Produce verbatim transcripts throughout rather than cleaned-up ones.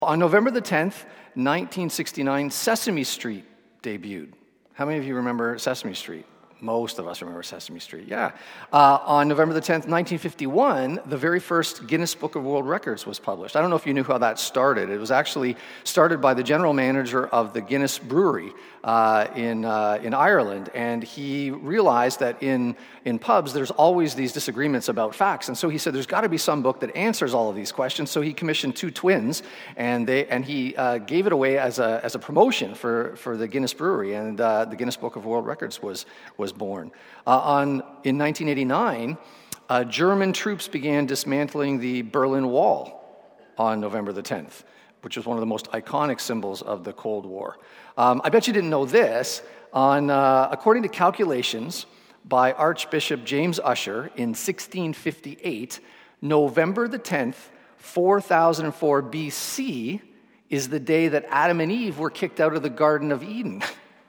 On November the tenth, nineteen sixty-nine, Sesame Street debuted. How many of you remember Sesame Street? Most of us remember Sesame Street, yeah. Uh, on November the tenth, nineteen fifty-one, the very first Guinness Book of World Records was published. I don't know if you knew how that started. It was actually started by the general manager of the Guinness Brewery uh, in uh, in Ireland, and he realized that in in pubs there's always these disagreements about facts, and so he said there's got to be some book that answers all of these questions. So he commissioned two twins, and they and he uh, gave it away as a as a promotion for for the Guinness Brewery, and uh, the Guinness Book of World Records was was born. Uh, on in nineteen eighty-nine, uh, German troops began dismantling the Berlin Wall on November the tenth, which was one of the most iconic symbols of the Cold War. Um, I bet you didn't know this. On uh, according to calculations by Archbishop James Ussher in sixteen fifty-eight, November the tenth, four thousand four B C is the day that Adam and Eve were kicked out of the Garden of Eden.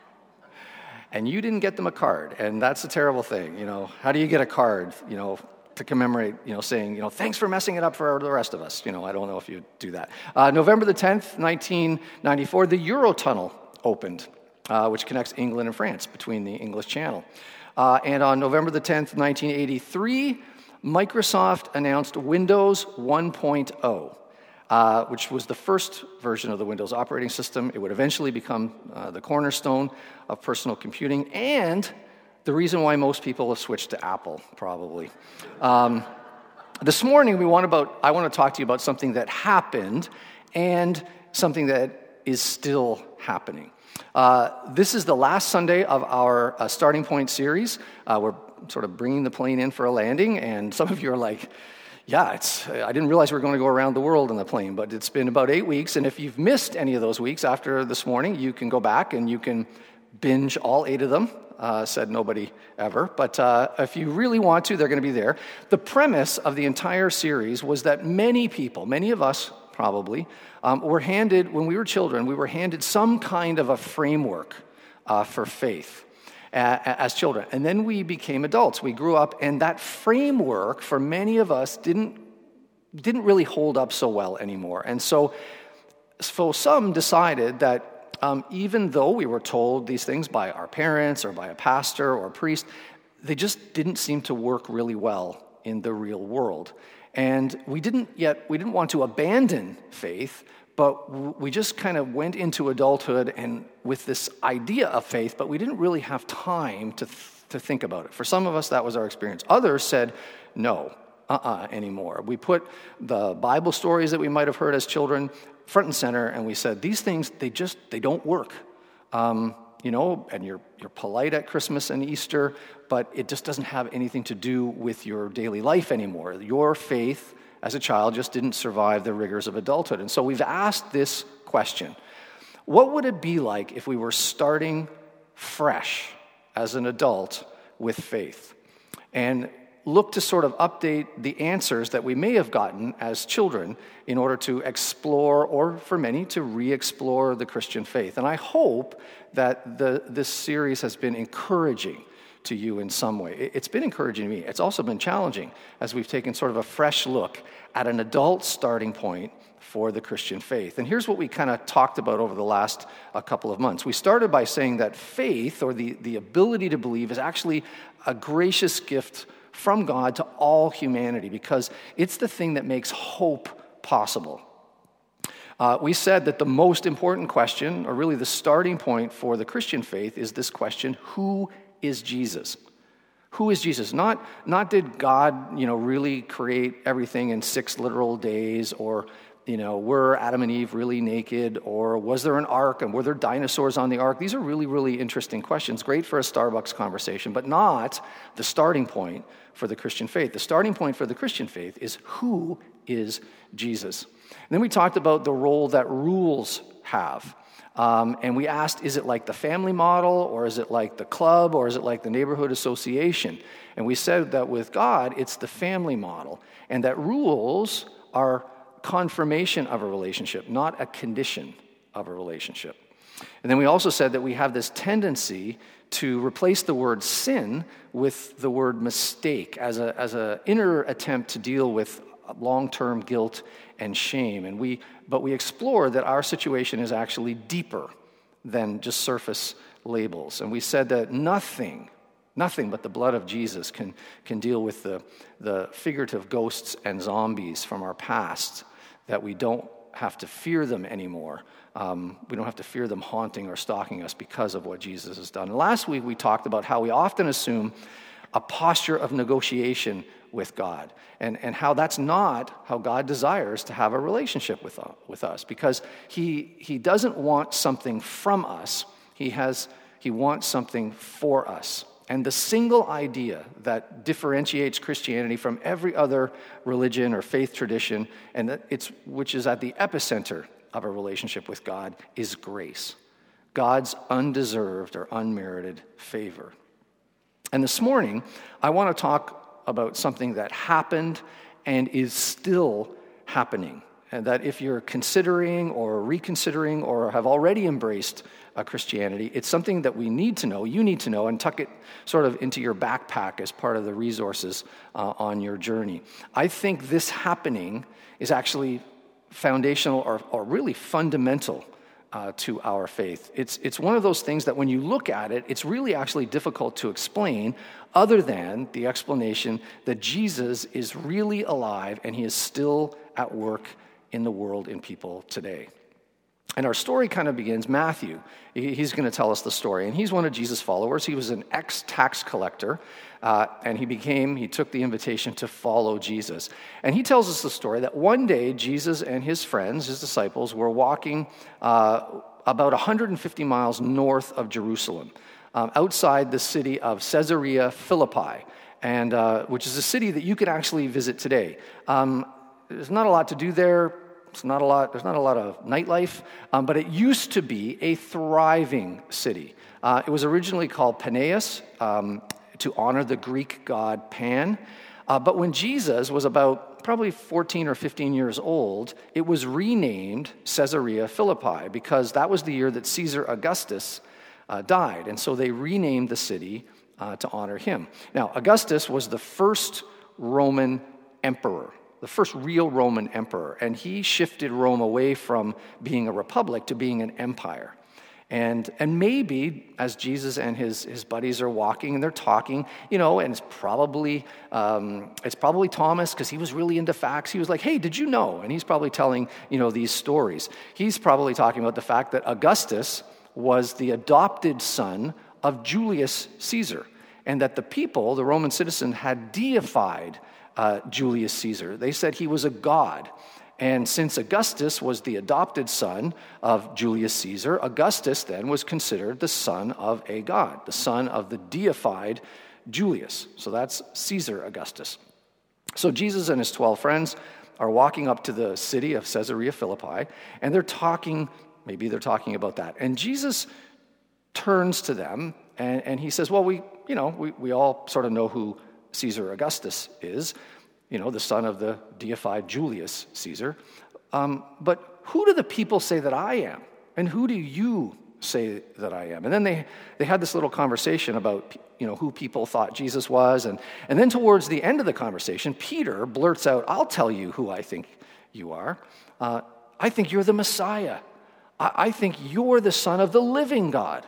And you didn't get them a card, and that's a terrible thing, you know. How do you get a card, you know, to commemorate, you know, saying, you know, thanks for messing it up for the rest of us? You know, I don't know if you do that. Uh, November the tenth, nineteen ninety-four, the Eurotunnel opened, uh, which connects England and France between the English Channel. Uh, and on November the tenth, nineteen eighty-three, Microsoft announced Windows one point oh. Uh, which was the first version of the Windows operating system. It would eventually become uh, the cornerstone of personal computing, and the reason why most people have switched to Apple, probably. Um, this morning, we want about I want to talk to you about something that happened and something that is still happening. Uh, this is the last Sunday of our uh, Starting Point series. Uh, we're sort of bringing the plane in for a landing, and some of you are like, yeah, it's. I didn't realize we were going to go around the world in the plane, but it's been about eight weeks, and if you've missed any of those weeks after this morning, you can go back and you can binge all eight of them, uh, said nobody ever, but uh, if you really want to, they're going to be there. The premise of the entire series was that many people, many of us probably, um, were handed, when we were children, we were handed some kind of a framework uh, for faith as children. And then we became adults. We grew up, and that framework for many of us didn't didn't really hold up so well anymore. And so, so some decided that um, even though we were told these things by our parents or by a pastor or a priest, they just didn't seem to work really well in the real world. And we didn't yet, we didn't want to abandon faith, but we just kind of went into adulthood and with this idea of faith, but we didn't really have time to th- to think about it. For some of us, that was our experience. Others said, no, uh-uh, anymore. We put the Bible stories that we might have heard as children front and center, and we said, these things, they just, they don't work. Um, you know, and you're you're polite at Christmas and Easter, but it just doesn't have anything to do with your daily life anymore. Your faith as a child just didn't survive the rigors of adulthood. And so we've asked this question: what would it be like if we were starting fresh as an adult with faith? And look to sort of update the answers that we may have gotten as children in order to explore, or for many, to re-explore the Christian faith. And I hope that the, this series has been encouraging to you in some way. It's been encouraging to me. It's also been challenging as we've taken sort of a fresh look at an adult starting point for the Christian faith. And here's what we kind of talked about over the last a couple of months. We started by saying that faith, or the, the ability to believe, is actually a gracious gift from God to all humanity, because it's the thing that makes hope possible. Uh, we said that the most important question, or really the starting point for the Christian faith, is this question: who is Jesus? Who is Jesus? Not, not did God, you know, really create everything in six literal days, or, you know, were Adam and Eve really naked, or was there an ark, and were there dinosaurs on the ark? These are really, really interesting questions, great for a Starbucks conversation, but not the starting point for the Christian faith. The starting point for the Christian faith is: who is Jesus? And then we talked about the role that rules have. Um, and we asked, is it like the family model, or is it like the club, or is it like the neighborhood association? And we said that with God, it's the family model, and that rules are confirmation of a relationship, not a condition of a relationship. And then we also said that we have this tendency to replace the word sin with the word mistake as a as an inner attempt to deal with long-term guilt and shame. And we, but we explore that our situation is actually deeper than just surface labels. And we said that nothing, nothing but the blood of Jesus can, can deal with the, the figurative ghosts and zombies from our past, that we don't have to fear them anymore. Um, we don't have to fear them haunting or stalking us because of what Jesus has done. And last week we talked about how we often assume a posture of negotiation with God, and, and how that's not how God desires to have a relationship with, uh, with us, because he, he doesn't want something from us. He has he wants something for us. And the single idea that differentiates Christianity from every other religion or faith tradition, and that it's which is at the epicenter of a relationship with God, is grace. God's undeserved or unmerited favor. And this morning, I want to talk about something that happened and is still happening. And that if you're considering or reconsidering or have already embraced uh, Christianity, it's something that we need to know, you need to know, and tuck it sort of into your backpack as part of the resources uh, on your journey. I think this happening is actually foundational or, or really fundamental Uh, to our faith. It's it's one of those things that when you look at it, it's really actually difficult to explain other than the explanation that Jesus is really alive and he is still at work in the world, in people today. And our story kind of begins, Matthew, he's going to tell us the story, and he's one of Jesus' followers. He was an ex-tax collector, uh, and he became, he took the invitation to follow Jesus. And he tells us the story that one day, Jesus and his friends, his disciples, were walking uh, about one hundred fifty miles north of Jerusalem, um, outside the city of Caesarea Philippi, and uh, which is a city that you can actually visit today. Um, there's not a lot to do there. It's not a lot. There's not a lot of nightlife, um, but it used to be a thriving city. Uh, it was originally called Paneas, um, to honor the Greek god Pan. Uh, but when Jesus was about probably fourteen or fifteen years old, it was renamed Caesarea Philippi because that was the year that Caesar Augustus uh, died, and so they renamed the city uh, to honor him. Now, Augustus was the first Roman emperor. The first real Roman emperor, and he shifted Rome away from being a republic to being an empire. And and maybe as Jesus and his, his buddies are walking and they're talking, you know, and it's probably um, it's probably Thomas, because he was really into facts. He was like, hey, did you know? And he's probably telling, you know, these stories. He's probably talking about the fact that Augustus was the adopted son of Julius Caesar, and that the people, the Roman citizen, had deified Uh, Julius Caesar. They said he was a god. And since Augustus was the adopted son of Julius Caesar, Augustus then was considered the son of a god, the son of the deified Julius. So that's Caesar Augustus. So Jesus and his twelve friends are walking up to the city of Caesarea Philippi, and they're talking, maybe they're talking about that. And Jesus turns to them, and, and he says, well, we, you know, we, we all sort of know who Caesar Augustus is, you know, the son of the deified Julius Caesar. Um, but who do the people say that I am? And who do you say that I am? And then they, they had this little conversation about, you know, who people thought Jesus was. And, and then towards the end of the conversation, Peter blurts out, I'll tell you who I think you are. Uh, I think you're the Messiah. I, I think you're the son of the living God.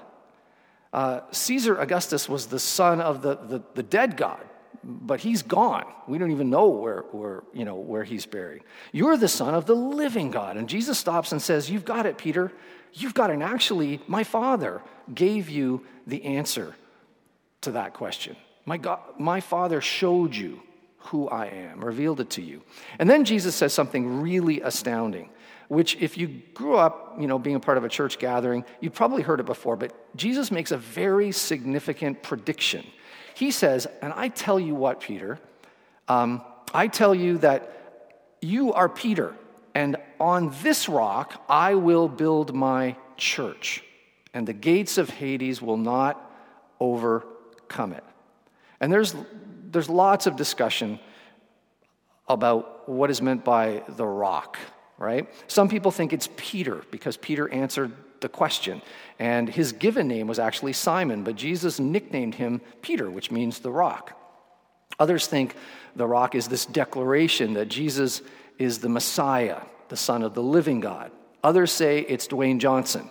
Uh, Caesar Augustus was the son of the, the, the dead God, but he's gone. We don't even know where, where, you know, where he's buried. You're the son of the living God. And Jesus stops and says, you've got it, Peter. You've got it. And actually, my Father gave you the answer to that question. My God, my Father showed you who I am, revealed it to you. And then Jesus says something really astounding, which if you grew up, you know, being a part of a church gathering, you've probably heard it before, but Jesus makes a very significant prediction. He says, and I tell you what, Peter, um, I tell you that you are Peter, and on this rock I will build my church, and the gates of Hades will not overcome it. And there's there's lots of discussion about what is meant by the rock, right? Some people think it's Peter because Peter answered the question, and his given name was actually Simon, but Jesus nicknamed him Peter, which means the rock. Others think the rock is this declaration that Jesus is the Messiah, the Son of the living God. Others say it's Dwayne Johnson.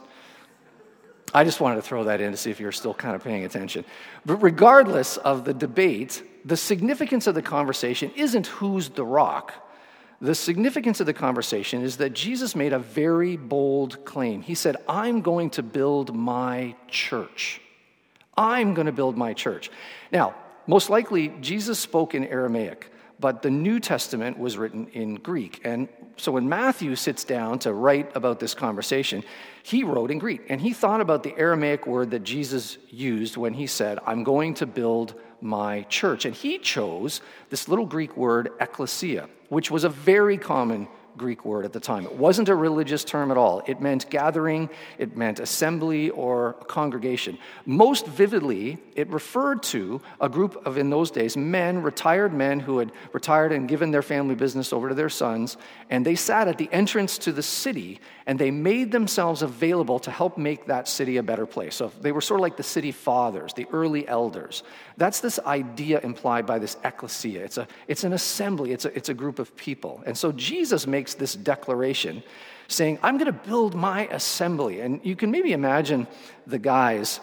I just wanted to throw that in to see if you're still kind of paying attention. But regardless of the debate, the significance of the conversation isn't who's the rock. The significance of the conversation is that Jesus made a very bold claim. He said, I'm going to build my church. I'm going to build my church. Now, most likely, Jesus spoke in Aramaic, but the New Testament was written in Greek. And so when Matthew sits down to write about this conversation, he wrote in Greek. And he thought about the Aramaic word that Jesus used when he said, I'm going to build my church. And he chose this little Greek word, ekklesia, which was a very common Greek word at the time. It wasn't a religious term at all. It meant gathering, it meant assembly or congregation. Most vividly, it referred to a group of, in those days, men, retired men who had retired and given their family business over to their sons, and they sat at the entrance to the city, and they made themselves available to help make that city a better place. So they were sort of like the city fathers, the early elders. That's this idea implied by this ekklesia. It's a, it's an assembly, it's a, it's a group of people. And so Jesus makes this declaration saying, I'm going to build my assembly. And you can maybe imagine the guys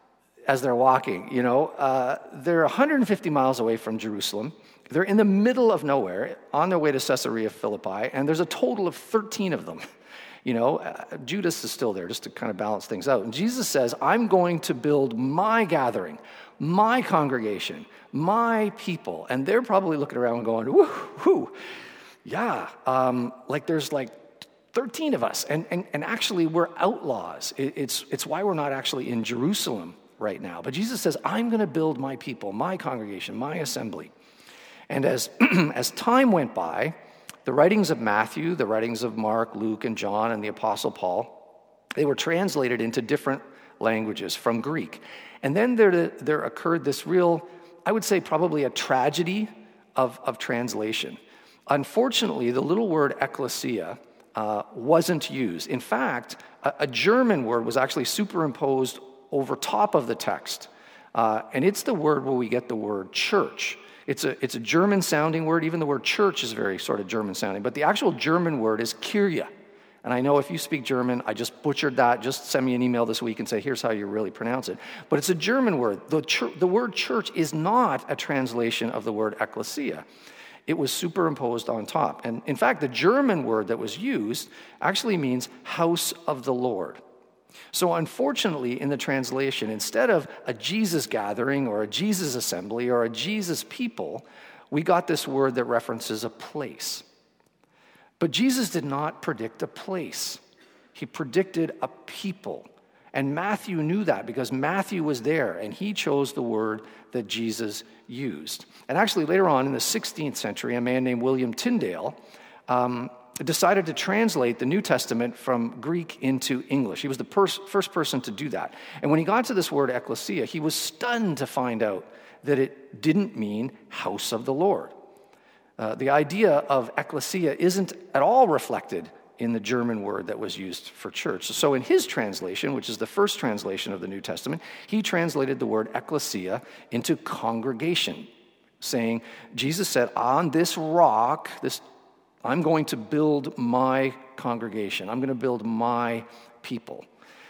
as they're walking, you know, uh, they're one hundred fifty miles away from Jerusalem. They're in the middle of nowhere on their way to Caesarea Philippi, and there's a total of thirteen of them. You know, uh, Judas is still there just to kind of balance things out. And Jesus says, I'm going to build my gathering, my congregation, my people. And they're probably looking around and going, whoo, whoo. Yeah, um, like there's like thirteen of us, and, and, and actually we're outlaws. It, it's, it's why we're not actually in Jerusalem right now. But Jesus says, I'm going to build my people, my congregation, my assembly. And as, as time went by, the writings of Matthew, the writings of Mark, Luke, and John, and the Apostle Paul, they were translated into different languages from Greek. And then there, there occurred this real, I would say probably a tragedy of, of translation. Unfortunately, the little word ekklesia uh, wasn't used. In fact, a, a German word was actually superimposed over top of the text. Uh, and it's the word where we get the word church. It's a, it's a German-sounding word. Even the word church is very sort of German-sounding. But the actual German word is Kirche. And I know if you speak German, I just butchered that. Just send me an email this week and say, here's how you really pronounce it. But it's a German word. The, chur- the word church is not a translation of the word ekklesia. It was superimposed on top. And in fact, the German word that was used actually means house of the Lord. So unfortunately, in the translation, instead of a Jesus gathering or a Jesus assembly or a Jesus people, we got this word that references a place. But Jesus did not predict a place. He predicted a people. And Matthew knew that because Matthew was there, and he chose the word that Jesus used. And actually, later on in the sixteenth century, a man named William Tyndale um, decided to translate the New Testament from Greek into English. He was the pers- first person to do that. And when he got to this word ekklesia, he was stunned to find out that it didn't mean house of the Lord. Uh, the idea of ekklesia isn't at all reflected in the German word that was used for church. So in his translation, which is the first translation of the New Testament, he translated the word ekklesia into congregation, saying, Jesus said, on this rock, this, I'm going to build my congregation. I'm going to build my people.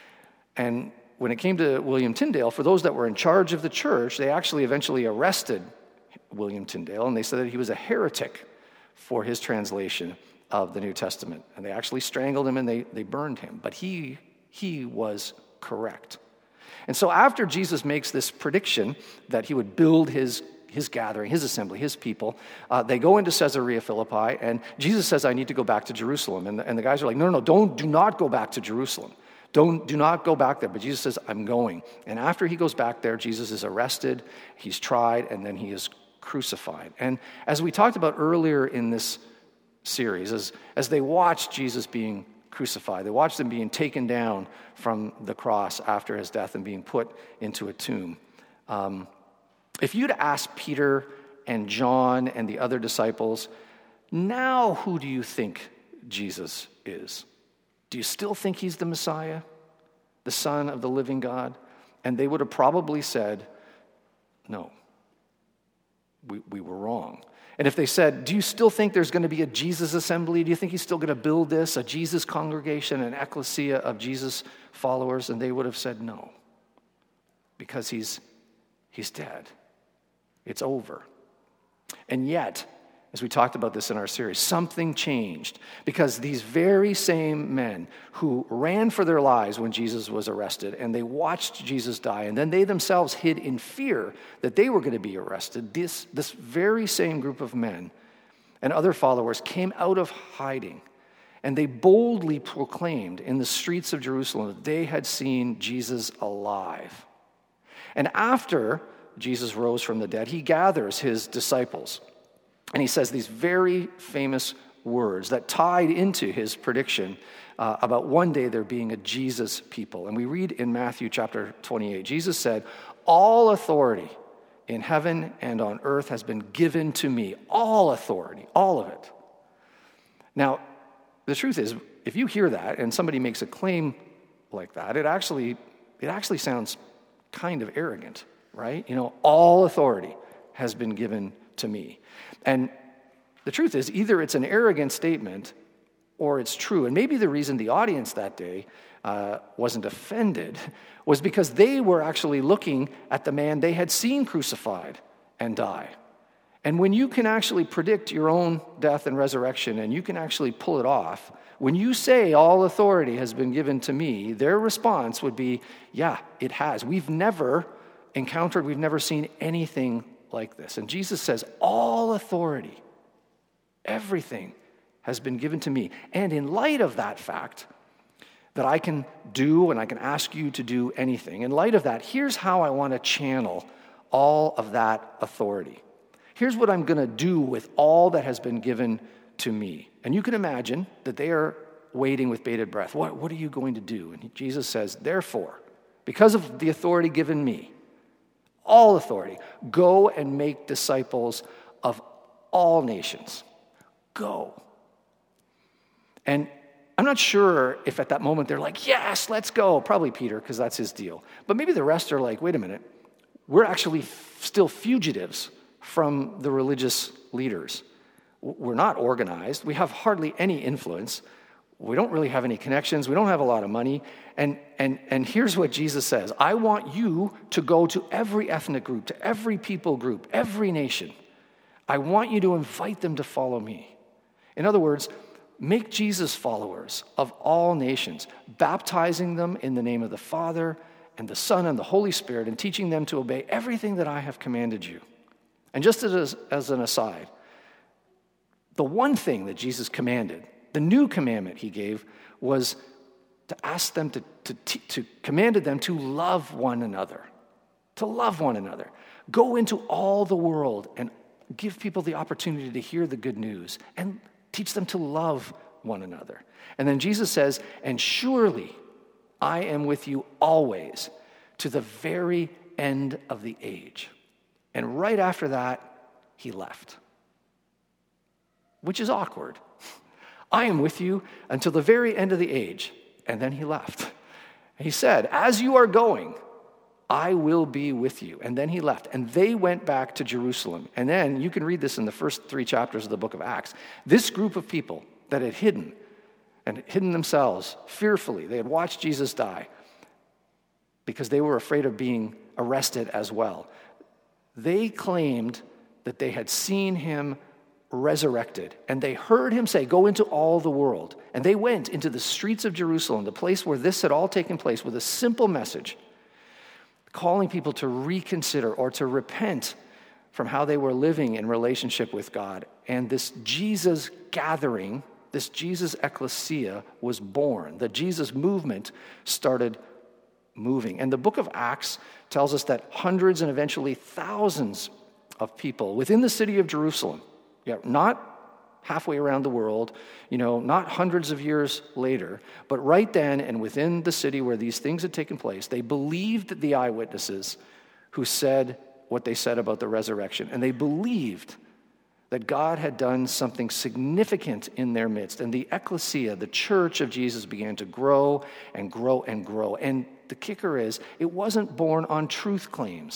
And when it came to William Tyndale, for those that were in charge of the church, they actually eventually arrested William Tyndale, and they said that he was a heretic for his translation of the New Testament. And they actually strangled him and they, they burned him. But he, he was correct. And so after Jesus makes this prediction that he would build his, his gathering, his assembly, his people, uh, they go into Caesarea Philippi, and Jesus says, I need to go back to Jerusalem. And the, and the guys are like, no, no, no, don't, do not go back to Jerusalem. Don't, do not go back there. But Jesus says, I'm going. And after he goes back there, Jesus is arrested, he's tried, and then he is crucified. And as we talked about earlier in this series, as, as they watched Jesus being crucified, they watched him being taken down from the cross after his death and being put into a tomb. Um, if you'd asked Peter and John and the other disciples, now who do you think Jesus is? Do you still think he's the Messiah, the Son of the living God? And they would have probably said, no. we, we were wrong. And if they said, do you still think there's going to be a Jesus assembly? Do you think he's still going to build this, a Jesus congregation, an ecclesia of Jesus followers? And they would have said no, because he's, he's dead. It's over. And yet, as we talked about this in our series, something changed, because these very same men who ran for their lives when Jesus was arrested, and they watched Jesus die, and then they themselves hid in fear that they were going to be arrested, this, this very same group of men and other followers came out of hiding, and they boldly proclaimed in the streets of Jerusalem that they had seen Jesus alive. And after Jesus rose from the dead, he gathers his disciples. And he says these very famous words that tied into his prediction uh, about one day there being a Jesus people. And we read in Matthew chapter twenty-eight, Jesus said, all authority in heaven and on earth has been given to me. All authority, all of it. Now, the truth is, if you hear that and somebody makes a claim like that, it actually, it actually sounds kind of arrogant, right? You know, all authority has been given to me. And the truth is, either it's an arrogant statement or it's true. And maybe the reason the audience that day uh, wasn't offended was because they were actually looking at the man they had seen crucified and die. And when you can actually predict your own death and resurrection, and you can actually pull it off, when you say all authority has been given to me, their response would be, yeah, it has. We've never encountered, we've never seen anything like this. And Jesus says, all authority, everything has been given to me. And in light of that fact, that I can do and I can ask you to do anything, in light of that, here's how I want to channel all of that authority. Here's what I'm going to do with all that has been given to me. And you can imagine that they are waiting with bated breath. What, what are you going to do? And Jesus says, therefore, because of the authority given me, all authority, go and make disciples of all nations. Go. And I'm not sure if at that moment they're like, yes, let's go. Probably Peter, because that's his deal. But maybe the rest are like, wait a minute, we're actually f- still fugitives from the religious leaders. We're not organized. We have hardly any influence. We don't really have any connections. We don't have a lot of money. And, and, and here's what Jesus says. I want you to go to every ethnic group, to every people group, every nation. I want you to invite them to follow me. In other words, make Jesus followers of all nations, baptizing them in the name of the Father and the Son and the Holy Spirit, and teaching them to obey everything that I have commanded you. And just as, as an aside, the one thing that Jesus commanded, the new commandment he gave, was to ask them to, to, to commanded them to love one another, to love one another. Go into all the world and give people the opportunity to hear the good news and teach them to love one another. And then Jesus says, and surely I am with you always to the very end of the age. And right after that, he left, which is awkward. I am with you until the very end of the age. And then he left. He said, as you are going, I will be with you. And then he left. And they went back to Jerusalem. And then you can read this in the first three chapters of the book of Acts. This group of people that had hidden and hidden themselves fearfully, they had watched Jesus die because they were afraid of being arrested as well. They claimed that they had seen him resurrected. And they heard him say, go into all the world. And they went into the streets of Jerusalem, the place where this had all taken place, with a simple message, calling people to reconsider or to repent from how they were living in relationship with God. And this Jesus gathering, this Jesus ecclesia was born. The Jesus movement started moving. And the book of Acts tells us that hundreds and eventually thousands of people within the city of Jerusalem, yeah, not halfway around the world, you know, not hundreds of years later, but right then and within the city where these things had taken place, they believed the eyewitnesses who said what they said about the resurrection. And they believed that God had done something significant in their midst. And the ecclesia, the church of Jesus, began to grow and grow and grow. And the kicker is, it wasn't born on truth claims.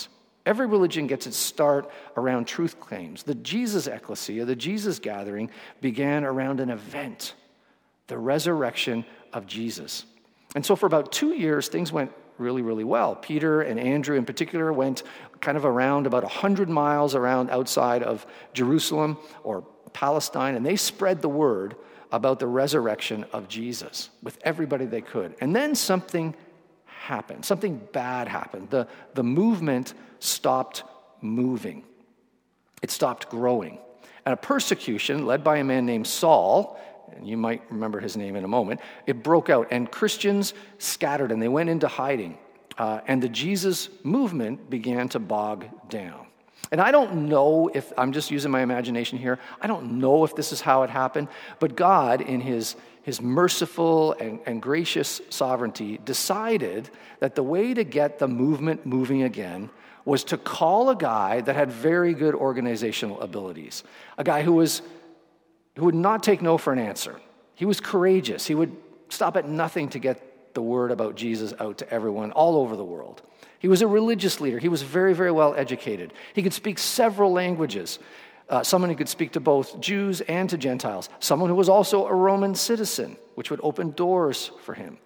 Every religion gets its start around truth claims. The Jesus ecclesia, the Jesus gathering, began around an event, the resurrection of Jesus. And so for about two years, things went really, really well. Peter and Andrew in particular went kind of around about one hundred miles around outside of Jerusalem or Palestine, and they spread the word about the resurrection of Jesus with everybody they could. And then something happened. Something bad happened. The, the movement stopped moving. It stopped growing. And a persecution led by a man named Saul, and you might remember his name in a moment, it broke out, and Christians scattered, and they went into hiding. Uh, and the Jesus movement began to bog down. And I don't know if, I'm just using my imagination here, I don't know if this is how it happened, but God, in his, his merciful and, and gracious sovereignty, decided that the way to get the movement moving again was to call a guy that had very good organizational abilities, a guy who was who would not take no for an answer. He was courageous. He would stop at nothing to get the word about Jesus out to everyone all over the world. He was a religious leader. He was very, very well educated. He could speak several languages. Uh, someone who could speak to both Jews and to Gentiles. Someone who was also a Roman citizen, which would open doors for him.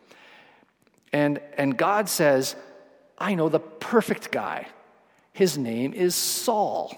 And, and God says, I know the perfect guy. His name is Saul.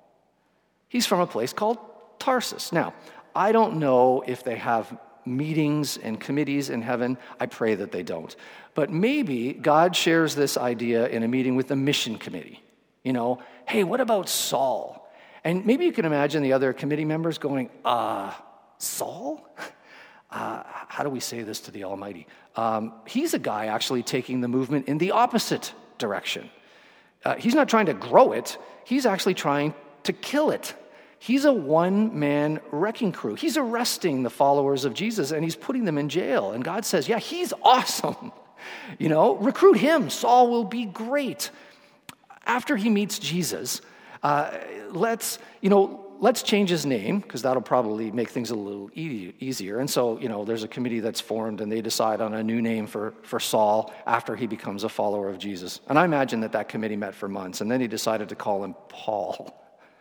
He's from a place called Tarsus. Now, I don't know if they have meetings and committees in heaven. I pray that they don't. But maybe God shares this idea in a meeting with the mission committee. You know, hey, what about Saul? And maybe you can imagine the other committee members going, uh, Saul? Uh, how do we say this to the Almighty? Um, he's a guy actually taking the movement in the opposite direction. Uh, he's not trying to grow it. He's actually trying to kill it. He's a one-man wrecking crew. He's arresting the followers of Jesus, and he's putting them in jail. And God says, yeah, he's awesome. You know, recruit him. Saul will be great. After he meets Jesus, uh, let's, you know, let's change his name, because that'll probably make things a little e- easier. And so, you know, there's a committee that's formed, and they decide on a new name for, for Saul after he becomes a follower of Jesus. And I imagine that that committee met for months, and then he decided to call him Paul.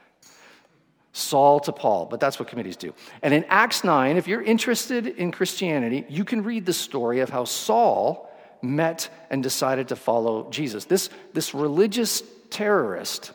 Saul to Paul, but that's what committees do. And in Acts nine, if you're interested in Christianity, you can read the story of how Saul met and decided to follow Jesus. This, this religious terrorist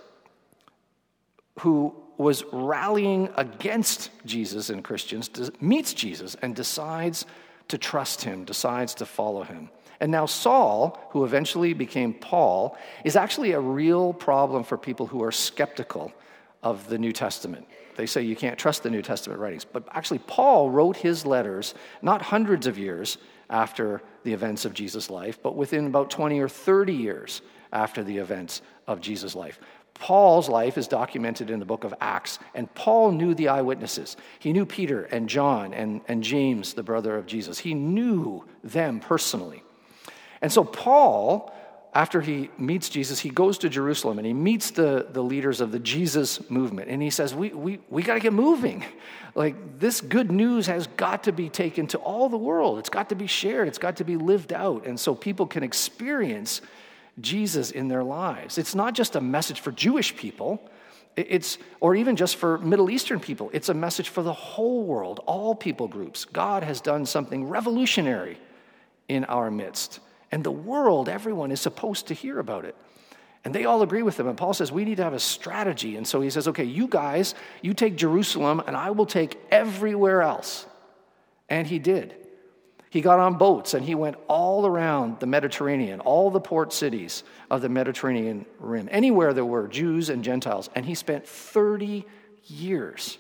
who was rallying against Jesus and Christians meets Jesus and decides to trust him, decides to follow him. And now Saul, who eventually became Paul, is actually a real problem for people who are skeptical of the New Testament. They say you can't trust the New Testament writings. But actually, Paul wrote his letters not hundreds of years after the events of Jesus' life, but within about twenty or thirty years after the events of Jesus' life. Paul's life is documented in the book of Acts, and Paul knew the eyewitnesses. He knew Peter and John and, and James, the brother of Jesus. He knew them personally. And so Paul, after he meets Jesus, he goes to Jerusalem and he meets the, the leaders of the Jesus movement. And he says, we, we, we got to get moving. Like, this good news has got to be taken to all the world. It's got to be shared. It's got to be lived out. And so people can experience Jesus in their lives. It's not just a message for Jewish people. It's, or even just for Middle Eastern people. It's a message for the whole world, all people groups. God has done something revolutionary in our midst. And the world, everyone is supposed to hear about it. And they all agree with him. And Paul says, we need to have a strategy. And so he says, okay, you guys, you take Jerusalem, and I will take everywhere else. And he did. He got on boats, and he went all around the Mediterranean, all the port cities of the Mediterranean rim, anywhere there were Jews and Gentiles. And he spent thirty years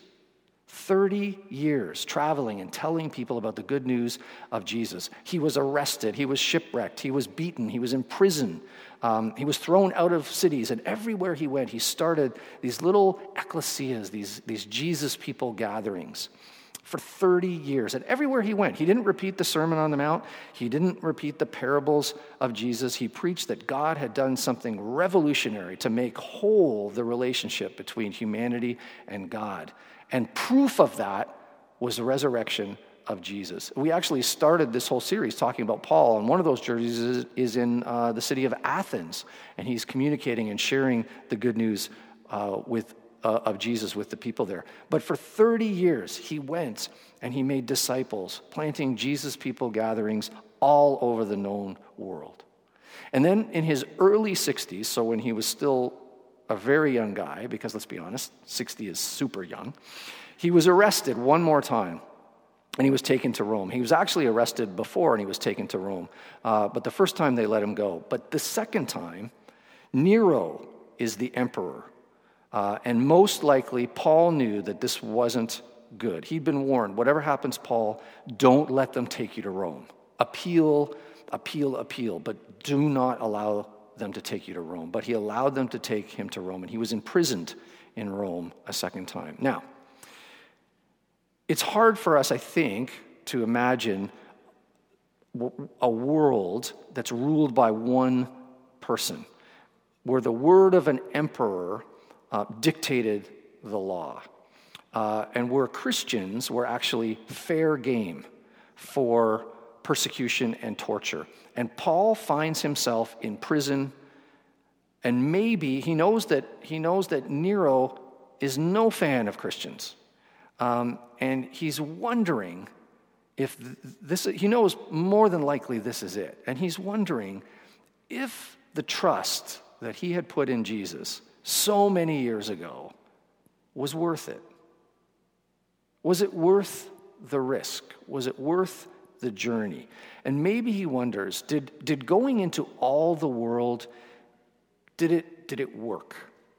thirty years traveling and telling people about the good news of Jesus. He was arrested. He was shipwrecked. He was beaten. He was in prison. Um, he was thrown out of cities. And everywhere he went, he started these little ecclesias, these, these Jesus people gatherings for thirty years. And everywhere he went, he didn't repeat the Sermon on the Mount. He didn't repeat the parables of Jesus. He preached that God had done something revolutionary to make whole the relationship between humanity and God. And proof of that was the resurrection of Jesus. We actually started this whole series talking about Paul, and one of those journeys is, is in uh, the city of Athens, and he's communicating and sharing the good news uh, with uh, of Jesus with the people there. But for thirty years, he went and he made disciples, planting Jesus people gatherings all over the known world. And then in his early sixties, so when he was still a very young guy, because let's be honest, sixty is super young, he was arrested one more time, and he was taken to Rome. He was actually arrested before, and he was taken to Rome. Uh, but the first time they let him go. But the second time, Nero is the emperor. Uh, and most likely, Paul knew that this wasn't good. He'd been warned, whatever happens, Paul, don't let them take you to Rome. Appeal, appeal, appeal, but do not allow them to take you to Rome. But he allowed them to take him to Rome, and he was imprisoned in Rome a second time. Now, it's hard for us, I think, to imagine a world that's ruled by one person, where the word of an emperor uh, dictated the law, uh, and where Christians were actually fair game for persecution and torture. And Paul finds himself in prison, and maybe he knows that he knows that Nero is no fan of Christians. Um, and he's wondering if this, he knows more than likely this is it. And he's wondering if the trust that he had put in Jesus so many years ago was worth it. Was it worth the risk? Was it worth the journey? And maybe he wonders, did, did going into all the world, did it, did it work?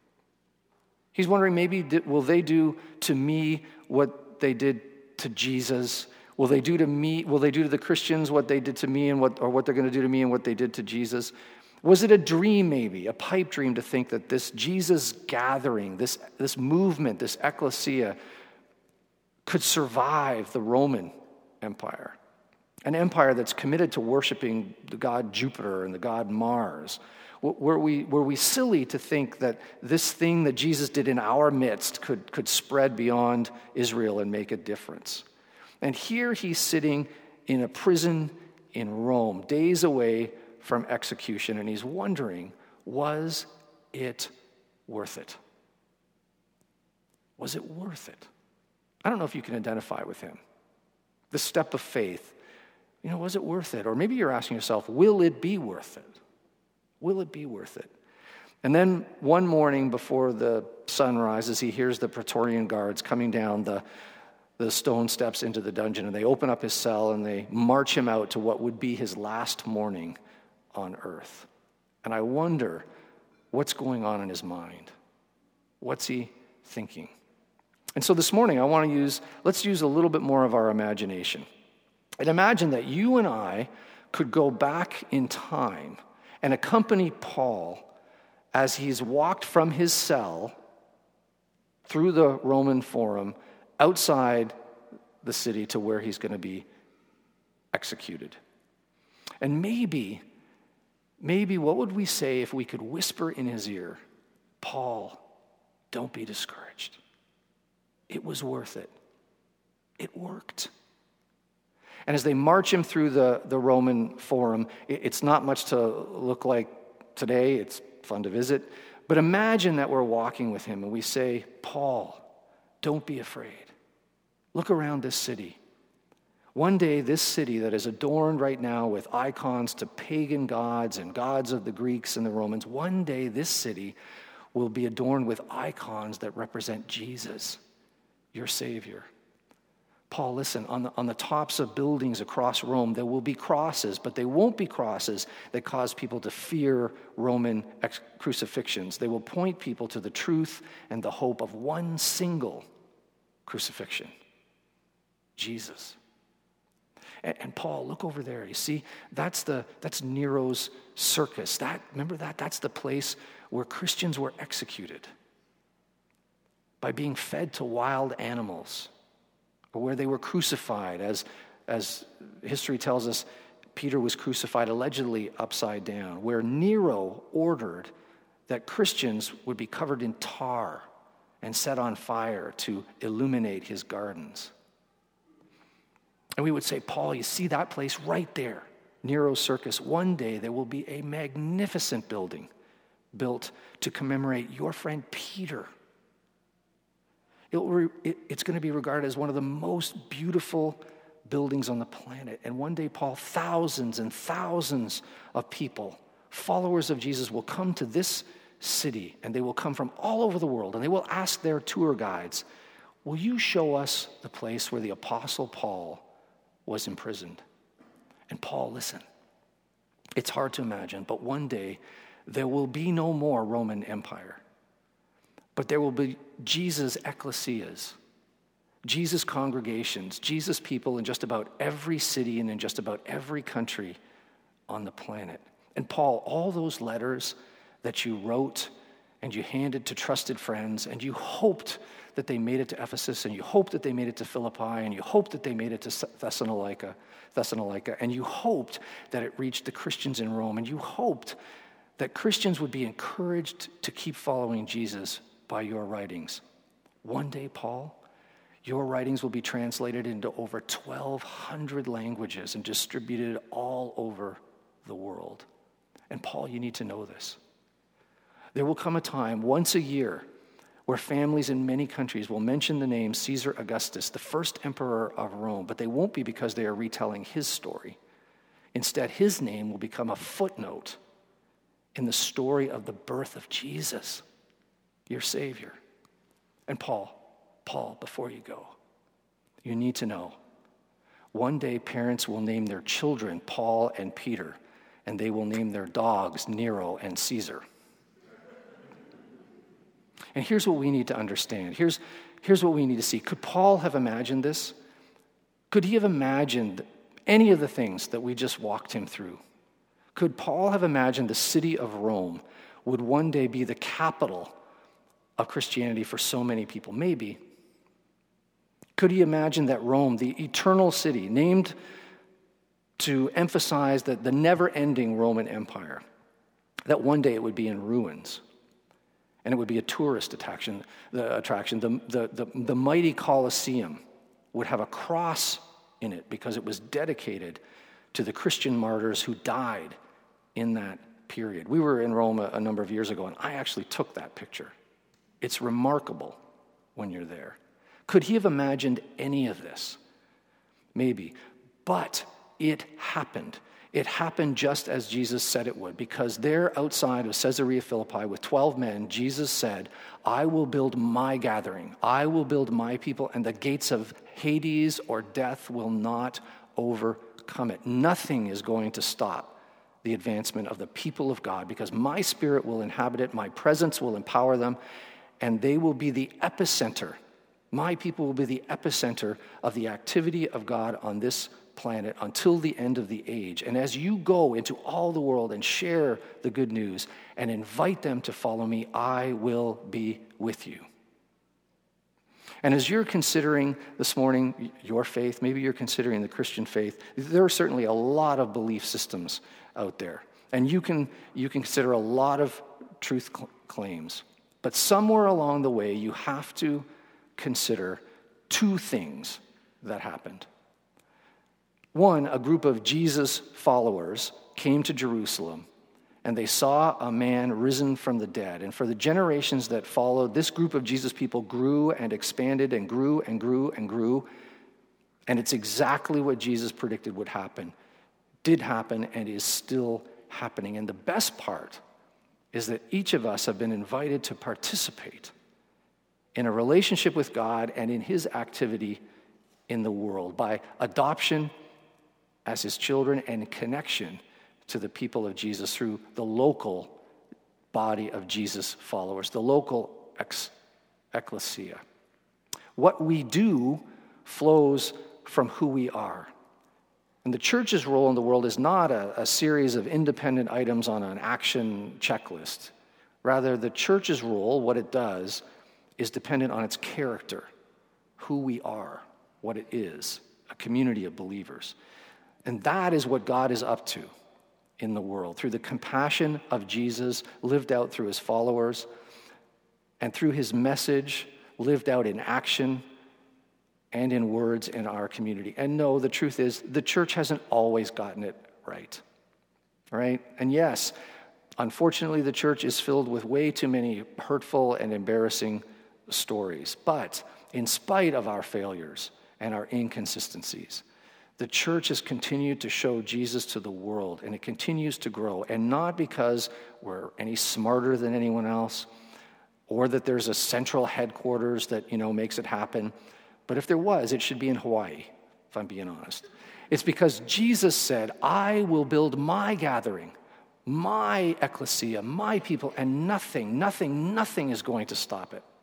He's wondering, maybe, did, will they do to me what they did to Jesus? Will they do to me, will they do to the Christians what they did to me and what, or what they're going to do to me and what they did to Jesus? Was it a dream, maybe, a pipe dream, to think that this Jesus gathering, this, this movement, this ecclesia could survive the Roman Empire? An empire that's committed to worshiping the god Jupiter and the god Mars. Were we, were we silly to think that this thing that Jesus did in our midst could, could spread beyond Israel and make a difference? And here he's sitting in a prison in Rome, days away from execution, and he's wondering, was it worth it? Was it worth it? I don't know if you can identify with him. The step of faith, you know, was it worth it? Or maybe you're asking yourself, will it be worth it? Will it be worth it? And then one morning before the sun rises, he hears the Praetorian guards coming down the, the stone steps into the dungeon, and they open up his cell and they march him out to what would be his last morning on earth. And I wonder what's going on in his mind. What's he thinking? And so this morning I want to use, let's use a little bit more of our imagination. And imagine that you and I could go back in time and accompany Paul as he's walked from his cell through the Roman Forum outside the city to where he's going to be executed. And maybe, maybe what would we say if we could whisper in his ear, Paul, don't be discouraged. It was worth it. It worked. And as they march him through the, the Roman Forum, it's not much to look like today. It's fun to visit. But imagine that we're walking with him and we say, Paul, don't be afraid. Look around this city. One day, this city that is adorned right now with icons to pagan gods and gods of the Greeks and the Romans, one day this city will be adorned with icons that represent Jesus, your Savior. Paul, listen, on the, on the tops of buildings across Rome, there will be crosses, but they won't be crosses that cause people to fear Roman ex- crucifixions. They will point people to the truth and the hope of one single crucifixion, Jesus. And, and Paul, look over there. You see, that's the that's Nero's circus. That remember that? That's the place where Christians were executed by being fed to wild animals, or where they were crucified, as, as history tells us, Peter was crucified allegedly upside down, where Nero ordered that Christians would be covered in tar and set on fire to illuminate his gardens. And we would say, Paul, you see that place right there, Nero's Circus. One day there will be a magnificent building built to commemorate your friend Peter. It will, it, it's going to be regarded as one of the most beautiful buildings on the planet. And one day, Paul, thousands and thousands of people, followers of Jesus, will come to this city, and they will come from all over the world, and they will ask their tour guides, will you show us the place where the Apostle Paul was imprisoned? And Paul, listen, it's hard to imagine, but one day there will be no more Roman Empire, but there will be Jesus' ecclesias, Jesus' congregations, Jesus' people in just about every city and in just about every country on the planet. And Paul, all those letters that you wrote and you handed to trusted friends, and you hoped that they made it to Ephesus, and you hoped that they made it to Philippi, and you hoped that they made it to Thessalonica, Thessalonica, and you hoped that it reached the Christians in Rome, and you hoped that Christians would be encouraged to keep following Jesus by your writings. One day, Paul, your writings will be translated into over twelve hundred languages and distributed all over the world. And Paul, you need to know this. There will come a time, once a year, where families in many countries will mention the name Caesar Augustus, the first emperor of Rome, but they won't be because they are retelling his story. Instead, his name will become a footnote in the story of the birth of Jesus, your Savior. And Paul, Paul, before you go, you need to know, one day parents will name their children Paul and Peter, and they will name their dogs Nero and Caesar. And here's what we need to understand. Here's, here's what we need to see. Could Paul have imagined this? Could he have imagined any of the things that we just walked him through? Could Paul have imagined the city of Rome would one day be the capital of Christianity for so many people? Maybe. Could he imagine that Rome, the eternal city, named to emphasize that the never-ending Roman Empire, that one day it would be in ruins? And it would be a tourist attraction. The, attraction. The, the, the, the mighty Colosseum would have a cross in it because it was dedicated to the Christian martyrs who died in that period. We were in Rome a, a number of years ago, and I actually took that picture. It's remarkable when you're there. Could he have imagined any of this? Maybe. But it happened. It happened just as Jesus said it would, because there outside of Caesarea Philippi with twelve men, Jesus said, I will build my gathering. I will build my people, and the gates of Hades or death will not overcome it. Nothing is going to stop the advancement of the people of God, because my Spirit will inhabit it, my presence will empower them, and they will be the epicenter. My people will be the epicenter of the activity of God on this planet until the end of the age. And as you go into all the world and share the good news and invite them to follow me, I will be with you. And as you're considering this morning your faith, maybe you're considering the Christian faith, there are certainly a lot of belief systems out there. And you can, you can consider a lot of truth cl- claims. But somewhere along the way, you have to consider two things that happened. One, a group of Jesus followers came to Jerusalem, and they saw a man risen from the dead. And for the generations that followed, this group of Jesus people grew and expanded and grew and grew and grew. And it's exactly what Jesus predicted would happen, did happen, and is still happening. And the best part is that each of us have been invited to participate in a relationship with God and in his activity in the world by adoption as his children and connection to the people of Jesus through the local body of Jesus followers, the local ex- ecclesia. What we do flows from who we are. And the church's role in the world is not a, a series of independent items on an action checklist. Rather, the church's role, what it does, is dependent on its character, who we are, what it is, a community of believers. And that is what God is up to in the world, through the compassion of Jesus lived out through his followers, and through his message lived out in action and in words in our community. And no, the truth is, the church hasn't always gotten it right, right? And yes, unfortunately, the church is filled with way too many hurtful and embarrassing stories. But in spite of our failures and our inconsistencies, the church has continued to show Jesus to the world, and it continues to grow. And not because we're any smarter than anyone else, or that there's a central headquarters that, you know, makes it happen. But if there was, it should be in Hawaii, if I'm being honest. It's because Jesus said, I will build my gathering, my ecclesia, my people, and nothing, nothing, nothing is going to stop it.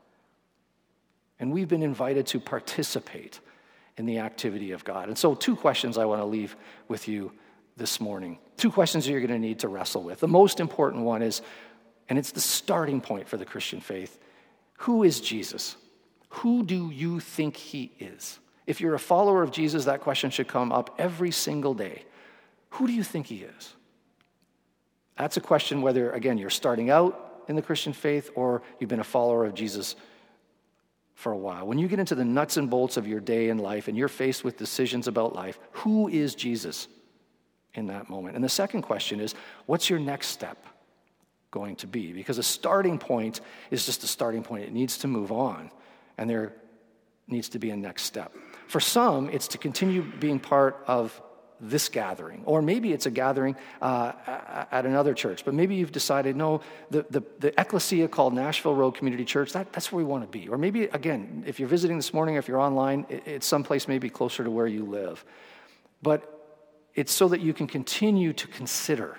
And we've been invited to participate in the activity of God. And so two questions I want to leave with you this morning. Two questions that you're going to need to wrestle with. The most important one is, and it's the starting point for the Christian faith, who is Jesus? Who do you think he is? If you're a follower of Jesus, that question should come up every single day. Who do you think he is? That's a question whether, again, you're starting out in the Christian faith or you've been a follower of Jesus for a while. When you get into the nuts and bolts of your day and life and you're faced with decisions about life, who is Jesus in that moment? And the second question is, what's your next step going to be? Because a starting point is just a starting point. It needs to move on, and there needs to be a next step. For some, it's to continue being part of this gathering, or maybe it's a gathering uh, at another church, but maybe you've decided, no, the, the, the ecclesia called Nashville Road Community Church, that, that's where we want to be. Or maybe, again, if you're visiting this morning, if you're online, it, it's someplace maybe closer to where you live. But it's so that you can continue to consider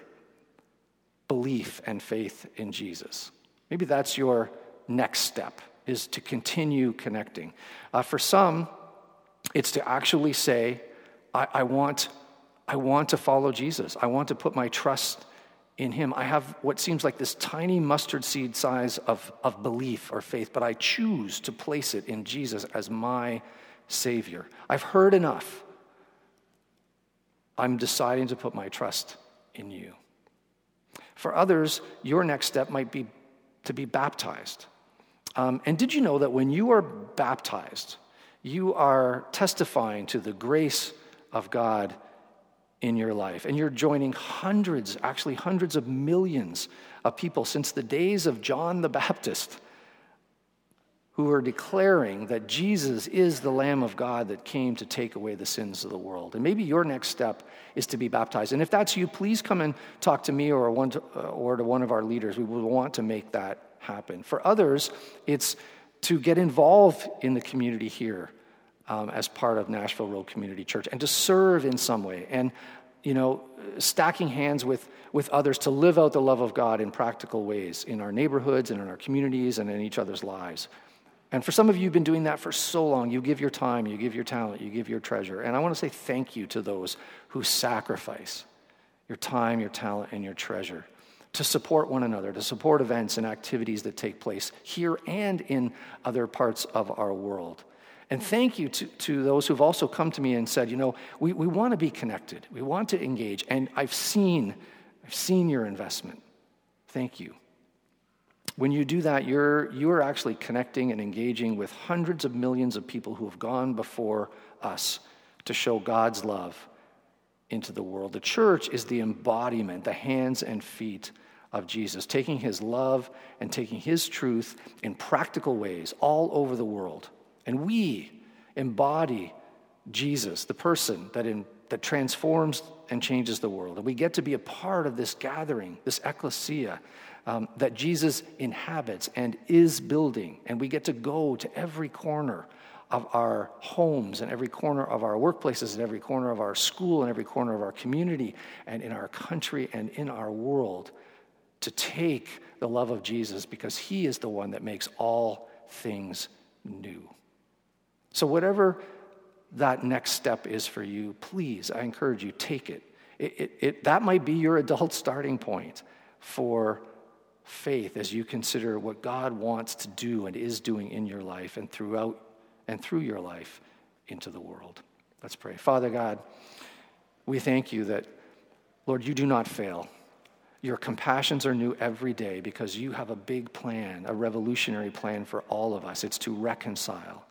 belief and faith in Jesus. Maybe that's your next step, is to continue connecting. Uh, for some, it's to actually say, I, I want I want to follow Jesus. I want to put my trust in him. I have what seems like this tiny mustard seed size of, of belief or faith, but I choose to place it in Jesus as my Savior. I've heard enough. I'm deciding to put my trust in you. For others, your next step might be to be baptized. Um, and did you know that when you are baptized, you are testifying to the grace of God in your life, and you're joining hundreds, actually hundreds of millions of people since the days of John the Baptist, who are declaring that Jesus is the Lamb of God that came to take away the sins of the world. And maybe your next step is to be baptized. And if that's you, please come and talk to me or one to, or to one of our leaders. We will want to make that happen. For others, it's to get involved in the community here. Um, as part of Nashville Road Community Church, and to serve in some way, and, you know, stacking hands with, with others to live out the love of God in practical ways in our neighborhoods and in our communities and in each other's lives. And for some of you, you've been doing that for so long. You give your time, you give your talent, you give your treasure. And I want to say thank you to those who sacrifice your time, your talent, and your treasure to support one another, to support events and activities that take place here and in other parts of our world. And thank you to, to those who've also come to me and said, you know, we, we want to be connected. We want to engage. And I've seen, I've seen your investment. Thank you. When you do that, you're, you're actually connecting and engaging with hundreds of millions of people who have gone before us to show God's love into the world. The church is the embodiment, the hands and feet of Jesus, taking his love and taking his truth in practical ways all over the world. And we embody Jesus, the person that, in, that transforms and changes the world. And we get to be a part of this gathering, this ecclesia, um, that Jesus inhabits and is building. And we get to go to every corner of our homes and every corner of our workplaces and every corner of our school and every corner of our community and in our country and in our world to take the love of Jesus, because he is the one that makes all things new. So whatever that next step is for you, please, I encourage you, take it. It, it, it. That might be your adult starting point for faith as you consider what God wants to do and is doing in your life and throughout and through your life into the world. Let's pray. Father God, we thank you that, Lord, you do not fail. Your compassions are new every day because you have a big plan, a revolutionary plan for all of us. It's to reconcile.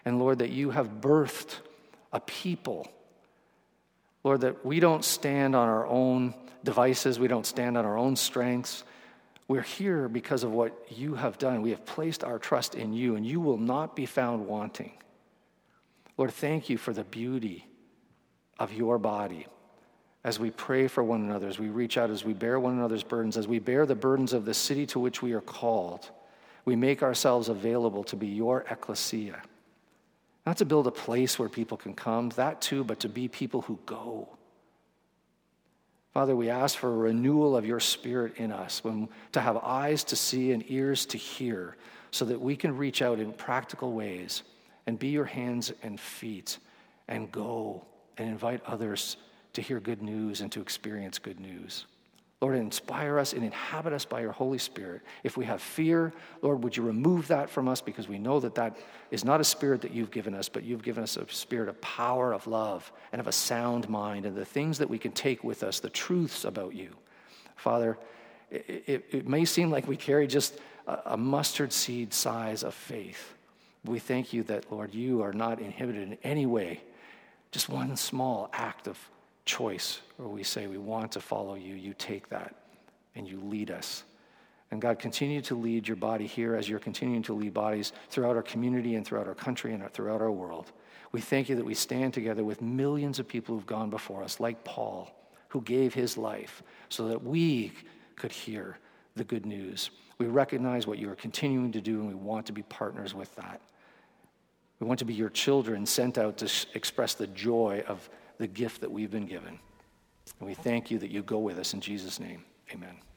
And Lord, that you have birthed a people. Lord, that we don't stand on our own devices. We don't stand on our own strengths. We're here because of what you have done. We have placed our trust in you, and you will not be found wanting. Lord, thank you for the beauty of your body as we pray for one another, as we reach out, as we bear one another's burdens, as we bear the burdens of the city to which we are called. We make ourselves available to be your ecclesia. Not to build a place where people can come, that too, but to be people who go. Father, we ask for a renewal of your Spirit in us, when, to have eyes to see and ears to hear, so that we can reach out in practical ways and be your hands and feet and go and invite others to hear good news and to experience good news. Lord, inspire us and inhabit us by your Holy Spirit. If we have fear, Lord, would you remove that from us, because we know that that is not a spirit that you've given us, but you've given us a spirit of power, of love, and of a sound mind, and the things that we can take with us, the truths about you. Father, it, it, it may seem like we carry just a, a mustard seed size of faith. We thank you that, Lord, you are not inhibited in any way. Just one small act of choice where we say we want to follow you, you take that and you lead us. And God, continue to lead your body here as you're continuing to lead bodies throughout our community and throughout our country and throughout our world. We thank you that we stand together with millions of people who've gone before us, like Paul, who gave his life so that we could hear the good news. We recognize what you are continuing to do, and we want to be partners with that. We want to be your children sent out to express the joy of the gift that we've been given. And we thank you that you go with us in Jesus' name. Amen.